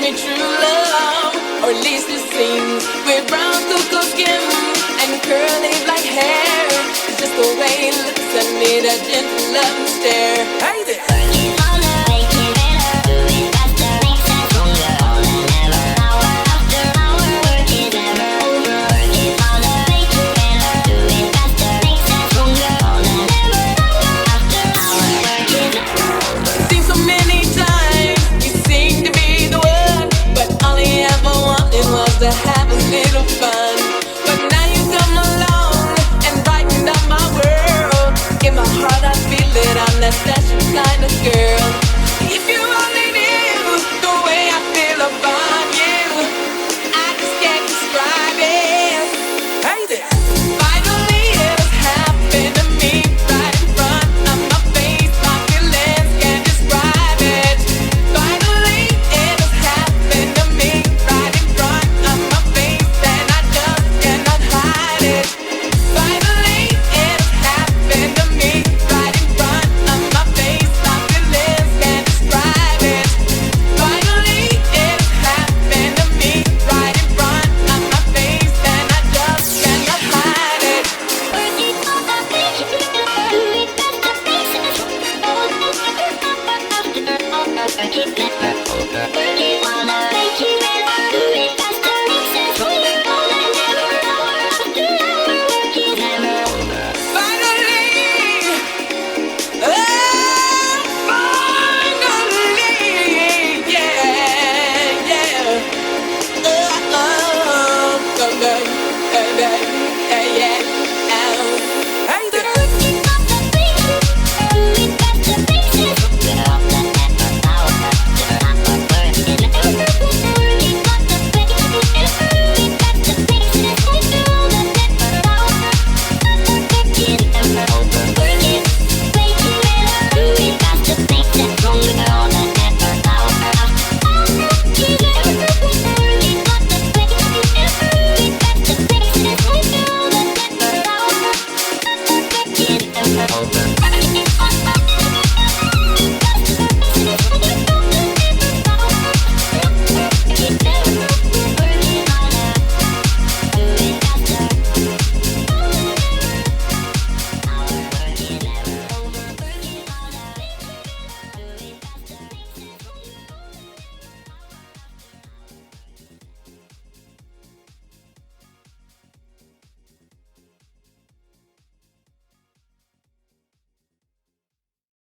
me true love, or at least it seems. With brown cocoa skin and curly black hair, it's just the way he looks at me, that gentle love and stare. Hey there. To have a little fun, but now you come along and brighten up my world. In my heart I feel it, I'm that special kind of girl. If you only knew the way I feel about you, I just can't describe it. Hey there. Finally it has happened to me, right in front of my face. My feelings can't describe it. Finally it has happened to me, right in front. I keep that.